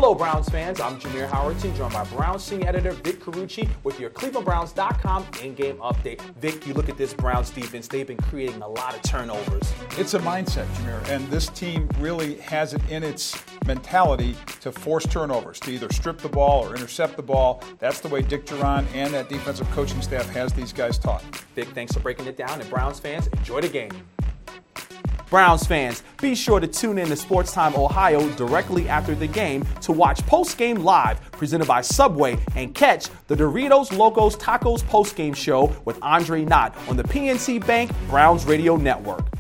Hello, Browns fans. I'm Jameer Howerton, joined by Browns senior editor Vic Carucci with your ClevelandBrowns.com in-game update. Vic, you look at this Browns defense, they've been creating a lot of turnovers. It's a mindset, Jameer, and this team really has it in its mentality to force turnovers, to either strip the ball or intercept the ball. That's the way Dick Jauron and that defensive coaching staff has these guys taught. Vic, thanks for breaking it down, and Browns fans, enjoy the game. Browns fans, be sure to tune in to Sports Time Ohio directly after the game to watch Postgame Live, presented by Subway, and catch the Doritos Locos Tacos Postgame Show with Andre Knott on the PNC Bank Browns Radio Network.